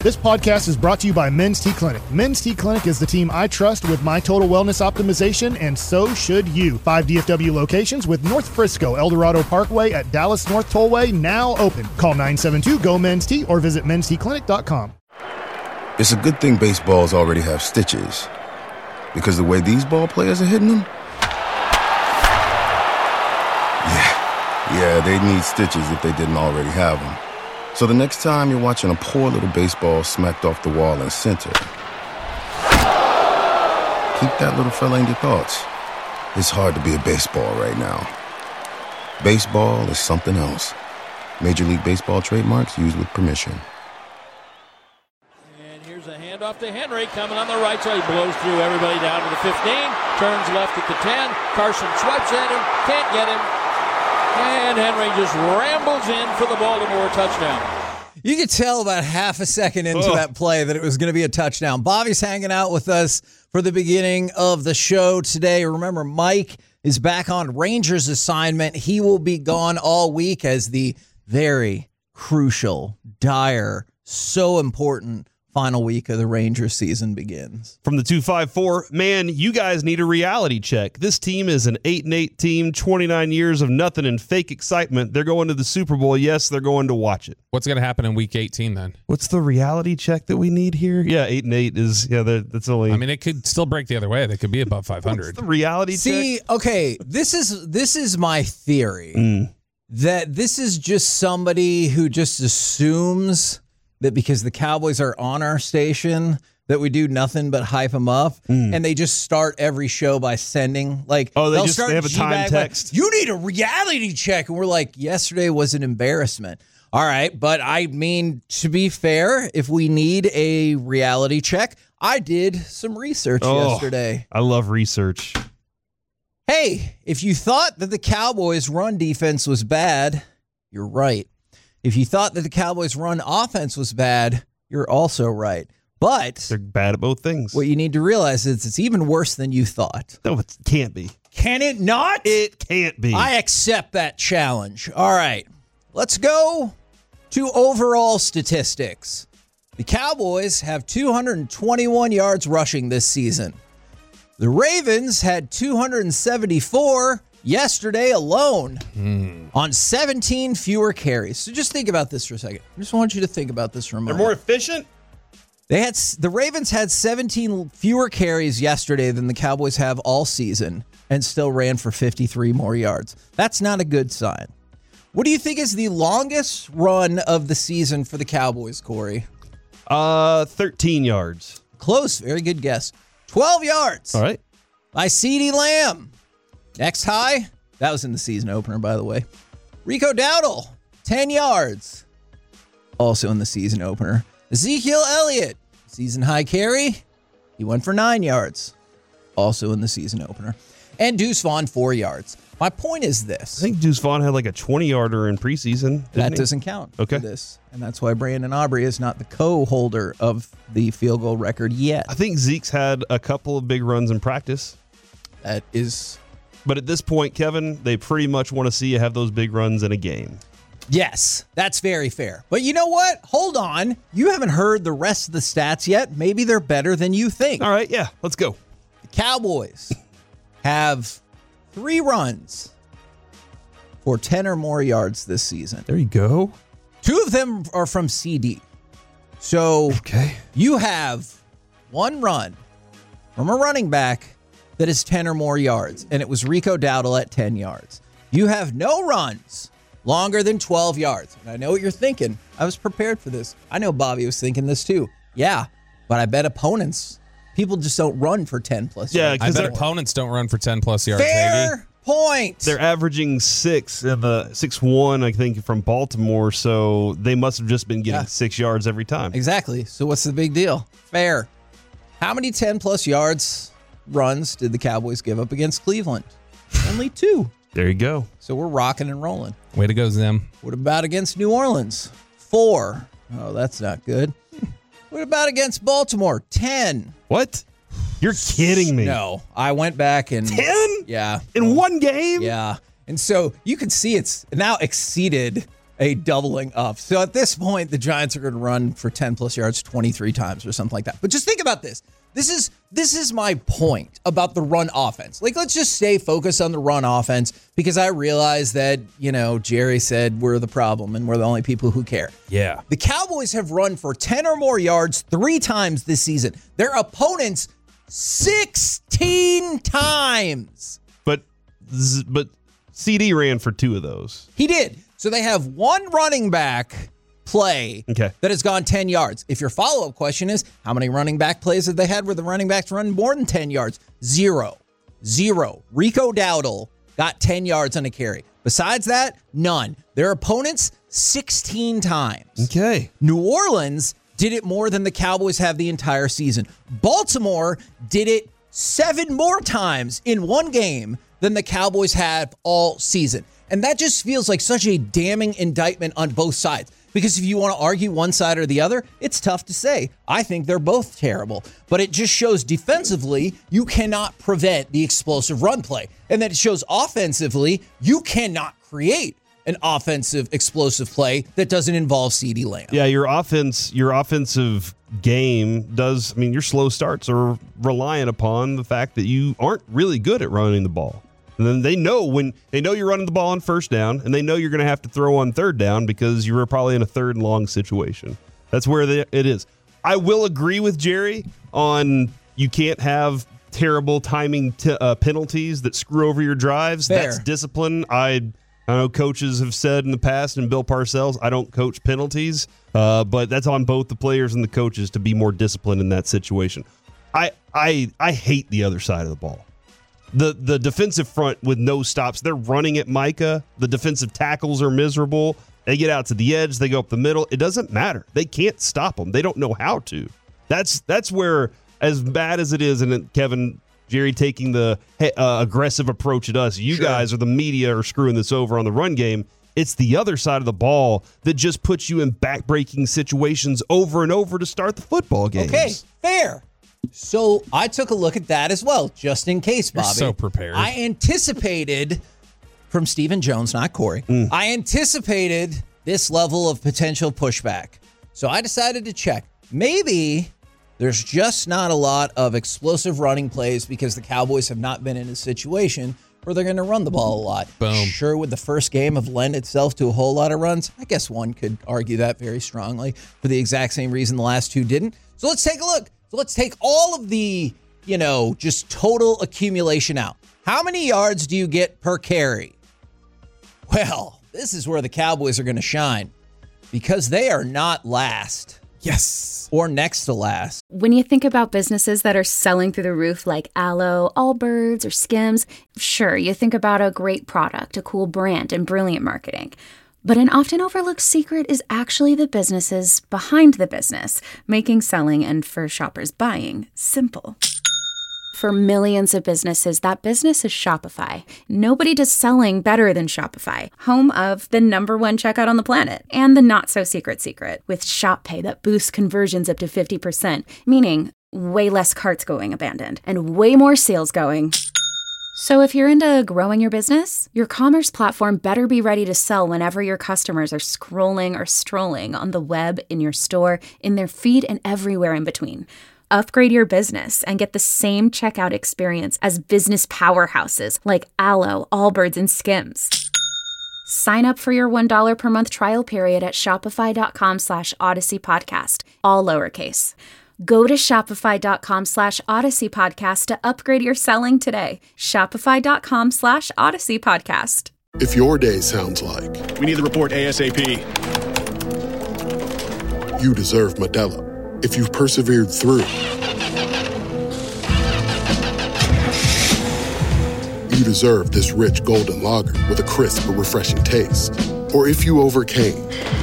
This podcast is brought to you by Men's T Clinic. Men's T Clinic is the team I trust with my total wellness optimization, and so should you. 5 DFW locations with North Frisco, Eldorado Parkway at Dallas North Tollway now open. Call 972-GO-MEN'S-T or visit mensteclinic.com. It's a good thing baseballs already have stitches, because the way these ball players are hitting them, yeah, they'd need stitches if they didn't already have them. So the next time you're watching a poor little baseball smacked off the wall in center, keep that little fella in your thoughts. It's hard to be a baseball right now. Baseball is something else. Major League Baseball trademarks used with permission. And here's a handoff to Henry coming on the right side. He blows through everybody down to the 15. Turns left at the 10. Carson swipes at him. Can't get him. And Henry just rambles in for the Baltimore touchdown. You could tell about half a second into that play that it was going to be a touchdown. Bobby's hanging out with us for the beginning of the show today. Remember, Mike is back on Rangers assignment. He will be gone all week as the very crucial, dire, so important final week of the Rangers season begins. From the 254, man, you guys need a reality check. This team is an 8-8 team, 29 years of nothing and fake excitement. They're going to the Super Bowl. Yes, they're going to watch it. What's going to happen in week 18 then? What's the reality check that we need here? Yeah, 8-8 is, that's only... I mean, it could still break the other way. They could be above 500. What's the reality check? See, okay, this is my theory. That this is just somebody who just assumes that because the Cowboys are on our station, that we do nothing but hype them up, and they just start every show by sending, like, they have a time text. You need a reality check. And we're like, yesterday was an embarrassment. All right, but I mean, to be fair, if we need a reality check, I did some research yesterday. I love research. Hey, if you thought that the Cowboys' run defense was bad, you're right. If you thought that the Cowboys' run offense was bad, you're also right. But they're bad at both things. What you need to realize is it's even worse than you thought. No, it can't be. Can it not? It can't be. I accept that challenge. All right, let's go to overall statistics. The Cowboys have 221 yards rushing this season. The Ravens had 274 yesterday alone on 17 fewer carries. So just think about this for a second. I just want you to think about this for a moment. They're more efficient? The Ravens had 17 fewer carries yesterday than the Cowboys have all season and still ran for 53 more yards. That's not a good sign. What do you think is the longest run of the season for the Cowboys, Corey? 13 yards. Close. Very good guess. 12 yards. All right. By CeeDee Lamb. Next high, that was in the season opener, by the way. Rico Dowdle, 10 yards. Also in the season opener. Ezekiel Elliott, season high carry. He went for 9 yards. Also in the season opener. And Deuce Vaughn, 4 yards. My point is this. I think Deuce Vaughn had like a 20-yarder in preseason. That doesn't count for this. And that's why Brandon Aubrey is not the co-holder of the field goal record yet. I think Zeke's had a couple of big runs in practice. That is... But at this point, Kevin, they pretty much want to see you have those big runs in a game. Yes, that's very fair. But you know what? Hold on. You haven't heard the rest of the stats yet. Maybe they're better than you think. All right, yeah, let's go. The Cowboys have 3 runs for 10 or more yards this season. There you go. 2 of them are from CD. So you have 1 run from a running back that is 10 or more yards, and it was Rico Dowdle at 10 yards. You have no runs longer than 12 yards. And I know what you're thinking. I was prepared for this. I know Bobby was thinking this too. Yeah, but I bet people just don't run for 10-plus yards. I bet opponents don't run for 10-plus yards. Fair point. They're averaging 6 in the 6-1, I think, from Baltimore, so they must have just been getting 6 yards every time. Exactly. So what's the big deal? Fair. How many 10-plus yards runs did the Cowboys give up against Cleveland? Only 2. There you go. So we're rocking and rolling. Way to go, Zim. What about against New Orleans? 4. Oh, that's not good. What about against Baltimore? 10. What? You're kidding me. No. I went back and... 10? Yeah. In one game? Yeah. And so you can see it's now exceeded a doubling up. So at this point, the Giants are going to run for 10-plus yards 23 times or something like that. But just think about this. This is my point about the run offense. Like, let's just stay focused on the run offense because I realize that, Jerry said we're the problem and we're the only people who care. Yeah. The Cowboys have run for 10 or more yards 3 times this season. Their opponents 16 times. But CD ran for 2 of those. He did. So they have one running back play that has gone 10 yards. If your follow-up question is, how many running back plays have they had where the running backs run more than 10 yards? Zero. Rico Dowdle got 10 yards on a carry. Besides that, none. Their opponents, 16 times. Okay. New Orleans did it more than the Cowboys have the entire season. Baltimore did it 7 more times in one game than the Cowboys have all season. And that just feels like such a damning indictment on both sides. Because if you want to argue one side or the other, it's tough to say. I think they're both terrible. But it just shows defensively, you cannot prevent the explosive run play. And then it shows offensively, you cannot create an offensive explosive play that doesn't involve CeeDee Lamb. Yeah, your offensive game your slow starts are reliant upon the fact that you aren't really good at running the ball. And then they know you're running the ball on first down, and they know you're going to have to throw on third down because you were probably in a 3rd and long situation. That's where it is. I will agree with Jerry on you can't have terrible timing penalties that screw over your drives. Fair. That's discipline. I know coaches have said in the past, and Bill Parcells, I don't coach penalties, but that's on both the players and the coaches to be more disciplined in that situation. I hate the other side of the ball. The defensive front with no stops, they're running at Micah. The defensive tackles are miserable. They get out to the edge. They go up the middle. It doesn't matter. They can't stop them. They don't know how to. That's where, as bad as it is, and Kevin, Jerry taking the aggressive approach at us, you guys or the media are screwing this over on the run game. It's the other side of the ball that just puts you in back-breaking situations over and over to start the football games. Okay, fair. So I took a look at that as well, just in case, Bobby. You're so prepared. I anticipated, from Stephen Jones, not Corey, I anticipated this level of potential pushback. So I decided to check. Maybe there's just not a lot of explosive running plays because the Cowboys have not been in a situation where they're going to run the ball a lot. Boom. Sure, would the first game have lent itself to a whole lot of runs? I guess one could argue that very strongly for the exact same reason the last 2 didn't. So let's take a look. So let's take all of the, just total accumulation out. How many yards do you get per carry? Well, this is where the Cowboys are going to shine because they are not last. Yes. Or next to last. When you think about businesses that are selling through the roof like Aloe, Allbirds, or Skims, sure, you think about a great product, a cool brand, and brilliant marketing. But an often overlooked secret is actually the businesses behind the business, making selling and for shoppers buying simple. For millions of businesses, that business is Shopify. Nobody does selling better than Shopify, home of the #1 checkout on the planet and the not-so-secret secret with Shop Pay that boosts conversions up to 50%, meaning way less carts going abandoned and way more sales going. So if you're into growing your business, your commerce platform better be ready to sell whenever your customers are scrolling or strolling on the web, in your store, in their feed, and everywhere in between. Upgrade your business and get the same checkout experience as business powerhouses like Aloe, Allbirds, and Skims. Sign up for your $1 per month trial period at shopify.com/Odyssey Podcast, all lowercase. Go to shopify.com/Odyssey Podcast to upgrade your selling today. Shopify.com/Odyssey Podcast. If your day sounds like we need the report ASAP, you deserve Modelo. If you've persevered through, you deserve this rich golden lager with a crisp but refreshing taste. Or if you overcame,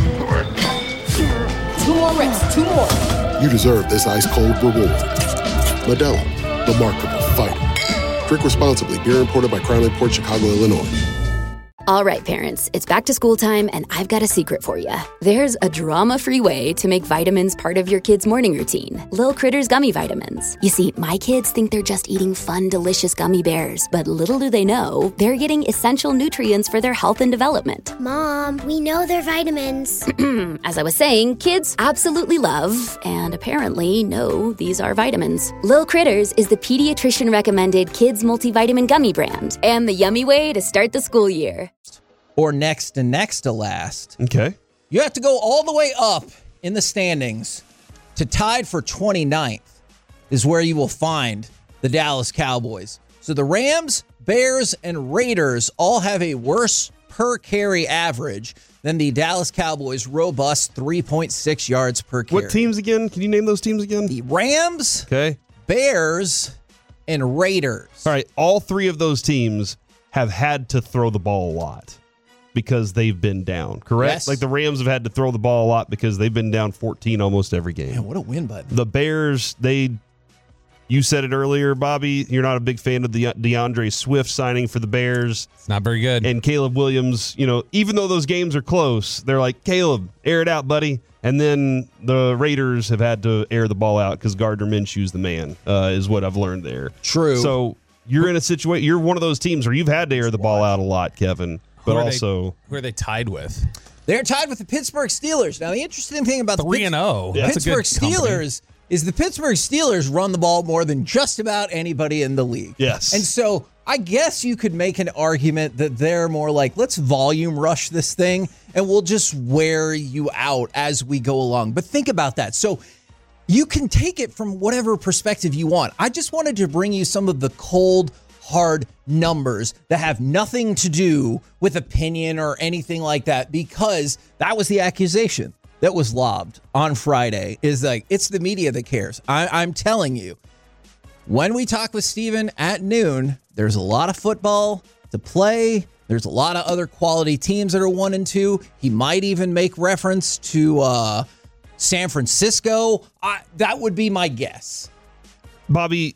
2 more reps, 2 more. You deserve this ice-cold reward. Modelo, the mark of a fighter. Drink responsibly. Beer imported by Crown Imports, Chicago, Illinois. All right, parents, it's back to school time, and I've got a secret for you. There's a drama-free way to make vitamins part of your kid's morning routine. Lil Critters Gummy Vitamins. You see, my kids think they're just eating fun, delicious gummy bears, but little do they know, they're getting essential nutrients for their health and development. Mom, we know they're vitamins. As I was saying, kids absolutely love, and apparently know, these are vitamins. Lil Critters is the pediatrician-recommended kids multivitamin gummy brand, and the yummy way to start the school year. Or next to last. Okay. You have to go all the way up in the standings to tied for 29th is where you will find the Dallas Cowboys. So the Rams, Bears, and Raiders all have a worse per carry average than the Dallas Cowboys' robust 3.6 yards per carry. What teams again? Can you name those teams again? The Rams, okay, Bears, and Raiders. All right, all three of those teams have had to throw the ball a lot because they've been down, correct? Yes. Like the Rams have had to throw the ball a lot because they've been down 14 almost every game. Man, what a win by them. The Bears, you said it earlier, Bobby, you're not a big fan of the DeAndre Swift signing for the Bears. It's not very good. And Caleb Williams, even though those games are close, they're like, Caleb, air it out, buddy. And then the Raiders have had to air the ball out because Gardner Minshew's the man, is what I've learned there. True. So you're in a situation, you're one of those teams where you've had to air the ball out a lot, Kevin. But who are they tied with? They're tied with the Pittsburgh Steelers. Now, the interesting thing about the 3-0. Pittsburgh Steelers is the Pittsburgh Steelers run the ball more than just about anybody in the league. Yes. And so I guess you could make an argument that they're more like, let's volume rush this thing and we'll just wear you out as we go along. But think about that. So you can take it from whatever perspective you want. I just wanted to bring you some of the cold, hard numbers that have nothing to do with opinion or anything like that, because that was the accusation that was lobbed on Friday, is like, it's the media that cares. I'm telling you, when we talk with Steven at noon, there's a lot of football to play. There's a lot of other quality teams that are 1 and 2. He might even make reference to San Francisco. That would be my guess. Bobby,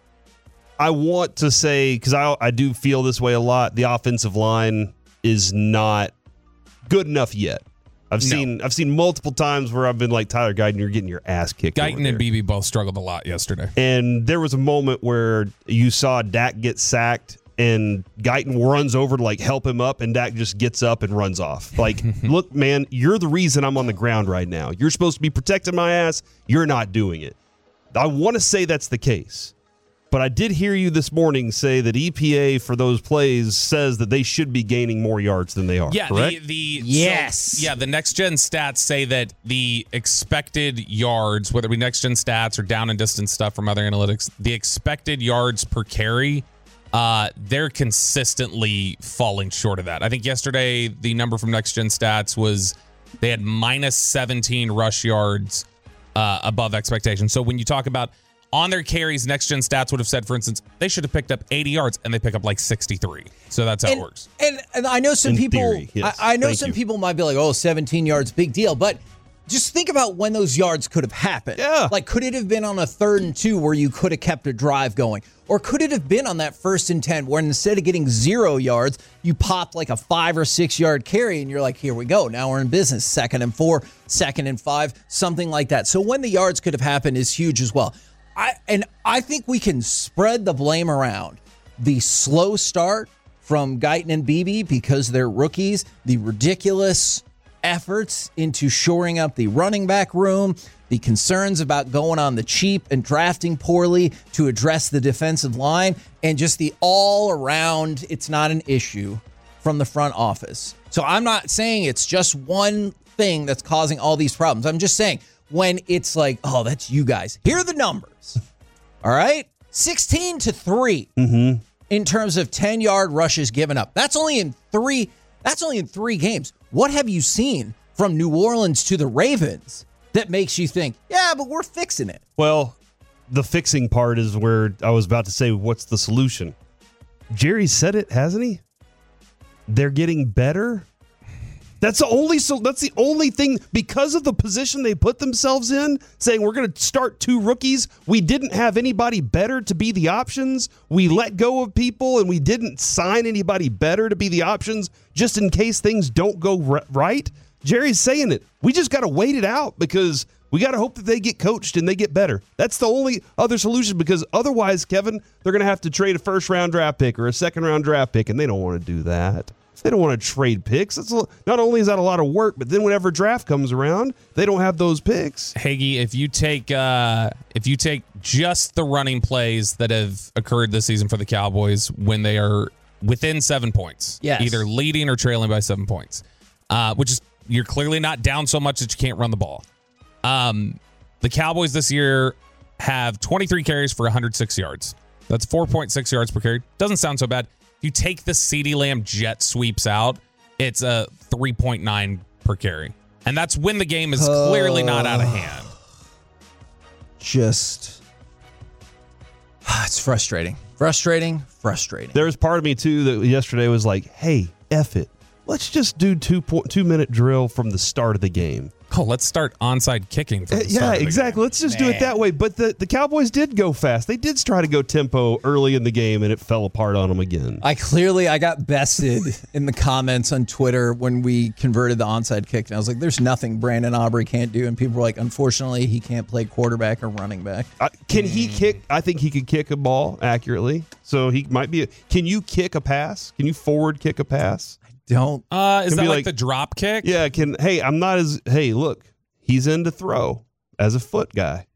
I want to say, because I do feel this way a lot, the offensive line is not good enough yet. I've seen multiple times where I've been like, Tyler Guyton, you're getting your ass kicked. Guyton and BB both struggled a lot yesterday. And there was a moment where you saw Dak get sacked and Guyton runs over to like help him up, and Dak just gets up and runs off. Like, look, man, you're the reason I'm on the ground right now. You're supposed to be protecting my ass. You're not doing it. I want to say that's the case. But I did hear you this morning say that EPA for those plays says that they should be gaining more yards than they are. Yeah, correct? The next gen stats say that the expected yards, whether it be next gen stats or down and distance stuff from other analytics, the expected yards per carry, they're consistently falling short of that. I think yesterday the number from next gen stats was they had minus 17 rush yards above expectation. So when you talk about on their carries, next gen stats would have said, for instance, they should have picked up 80 yards and they pick up like 63. So that's how it works. And I know some In people, theory, yes. I know Thank some you. people might be like, oh, 17 yards, big deal. But just think about when those yards could have happened. Yeah. Like, could it have been on a 3rd and 2 where you could have kept a drive going? Or could it have been on that 1st and 10 where instead of getting 0 yards, you popped like a 5 or 6 yard carry and you're like, here we go. Now we're in business. 2nd and 4, 2nd and 5, something like that. So when the yards could have happened is huge as well. I think we can spread the blame around. The slow start from Guyton and BB because they're rookies, the ridiculous efforts into shoring up the running back room, the concerns about going on the cheap and drafting poorly to address the defensive line, and just the all around, it's not an issue from the front office. So I'm not saying it's just one thing that's causing all these problems. I'm just saying, when it's like, oh, that's you guys. Here are the numbers. All right? 16-3 in terms of 10-yard rushes given up. That's only in 3 games. What have you seen from New Orleans to the Ravens that makes you think, yeah, but we're fixing it? Well, the fixing part is where I was about to say, what's the solution? Jerry said it, hasn't he? They're getting better. That's the only thing, because of the position they put themselves in, saying we're going to start 2 rookies. We didn't have anybody better to be the options. We let go of people, and we didn't sign anybody better to be the options just in case things don't go right. Jerry's saying it. We just got to wait it out because we got to hope that they get coached and they get better. That's the only other solution, because otherwise, Kevin, they're going to have to trade a first-round draft pick or a second-round draft pick, and they don't want to do that. They don't want to trade picks. Not only is that a lot of work, but then whenever draft comes around, they don't have those picks. Hagee, if you take just the running plays that have occurred this season for the Cowboys when they are within 7 points, either leading or trailing by 7 points, which is, you're clearly not down so much that you can't run the ball. The Cowboys this year have 23 carries for 106 yards. That's 4.6 yards per carry. Doesn't sound so bad. You take the CeeDee Lamb jet sweeps out, it's a 3.9 per carry. And that's when the game is clearly not out of hand. Just, it's frustrating. Frustrating. There was part of me, too, that yesterday was like, hey, F it. Let's just do 2-minute drill from the start of the game. Oh, let's start onside kicking from the start of the exactly. game. Let's just do it that way. But the Cowboys did go fast. They did try to go tempo early in the game, and it fell apart on them again. I got bested in the comments on Twitter when we converted the onside kick, and I was like, there's nothing Brandon Aubrey can't do. And people were like, unfortunately, he can't play quarterback or running back. Can he kick? I think he could kick a ball accurately. So he might be. Can you kick a pass? Can you forward kick a pass? Don't. Is that like the drop kick? Yeah. Look, he's in to throw as a foot guy.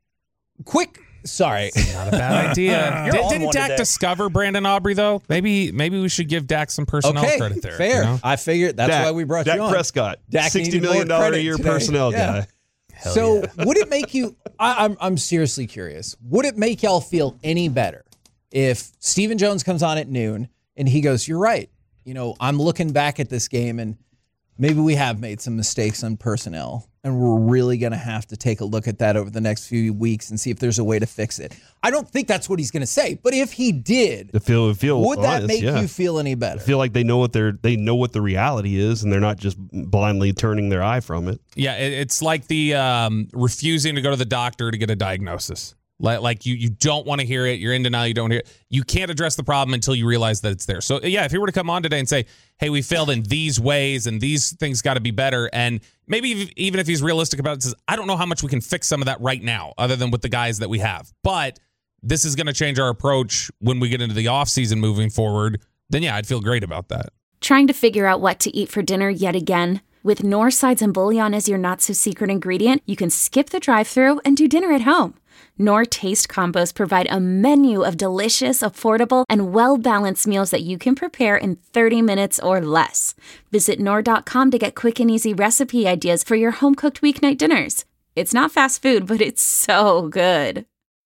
Sorry. Not a bad idea. Didn't Dak discover Brandon Aubrey, though? Maybe we should give Dak some personnel credit there. Fair. You know? I figured that's why we brought you on. Dak Prescott, $60 million a year today. Personnel guy. So would it make you, I'm seriously curious, would it make y'all feel any better if Stephen Jones comes on at noon and he goes, you're right. You know, I'm looking back at this game and maybe we have made some mistakes on personnel and we're really going to have to take a look at that over the next few weeks and see if there's a way to fix it. I don't think that's what he's going to say, but if he did, would that make you feel any better? I feel like they know what the reality is and they're not just blindly turning their eye from it. Yeah, it's like the refusing to go to the doctor to get a diagnosis. Like you don't want to hear it. You're in denial. You don't hear it. You can't address the problem until you realize that it's there. So, yeah, if he were to come on today and say, hey, we failed in these ways and these things got to be better. And maybe even if he's realistic about it, says, I don't know how much we can fix some of that right now other than with the guys that we have. But this is going to change our approach when we get into the offseason moving forward. Then, yeah, I'd feel great about that. Trying to figure out what to eat for dinner yet again? With Knorr sides and bouillon as your not-so-secret ingredient, you can skip the drive-thru and do dinner at home. Knorr Taste Combos provide a menu of delicious, affordable, and well-balanced meals that you can prepare in 30 minutes or less. Visit Knorr.com to get quick and easy recipe ideas for your home-cooked weeknight dinners. It's not fast food, but it's so good.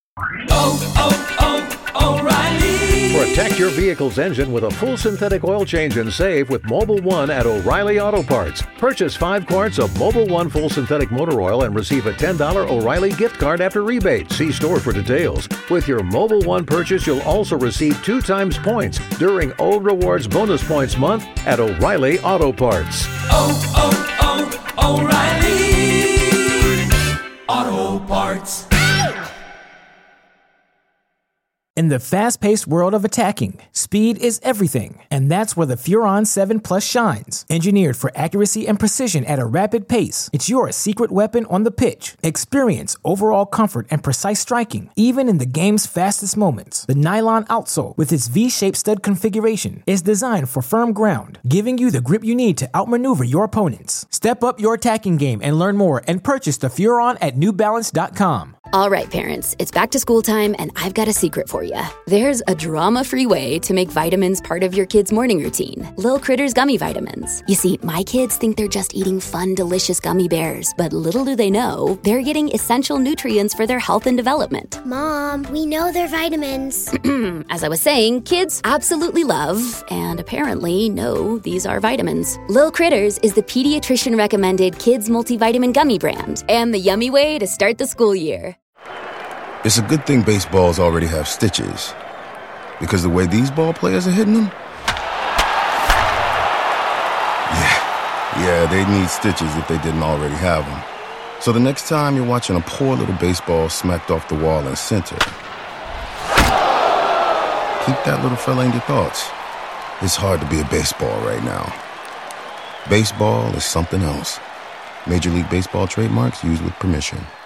O'Reilly. Protect your vehicle's engine with a full synthetic oil change and save with Mobil 1 at O'Reilly Auto Parts. Purchase 5 quarts of Mobil 1 full synthetic motor oil and receive a $10 O'Reilly gift card after rebate. See store for details. With your Mobil 1 purchase, you'll also receive 2 times points during Old Rewards Bonus Points Month at O'Reilly Auto Parts. O'Reilly Auto Parts. In the fast-paced world of attacking, speed is everything, and that's where the Furon 7 Plus shines. Engineered for accuracy and precision at a rapid pace, it's your secret weapon on the pitch. Experience overall comfort and precise striking, even in the game's fastest moments. The nylon outsole, with its V-shaped stud configuration, is designed for firm ground, giving you the grip you need to outmaneuver your opponents. Step up your attacking game and learn more and purchase the Furon at NewBalance.com. All right, parents, it's back to school time, and I've got a secret for you. There's a drama-free way to make vitamins part of your kids' morning routine. Lil Critters Gummy Vitamins. You see, my kids think they're just eating fun, delicious gummy bears, but little do they know, they're getting essential nutrients for their health and development. Mom, we know they're vitamins. As I was saying, kids absolutely love, and apparently know, these are vitamins. Lil Critters is the pediatrician-recommended kids multivitamin gummy brand, and the yummy way to start the school year. It's a good thing baseballs already have stitches, because the way these ball players are hitting them, Yeah, they'd need stitches if they didn't already have them. So the next time you're watching a poor little baseball smacked off the wall in center, keep that little fella in your thoughts. It's hard to be a baseball right now. Baseball is something else. Major League Baseball trademarks used with permission.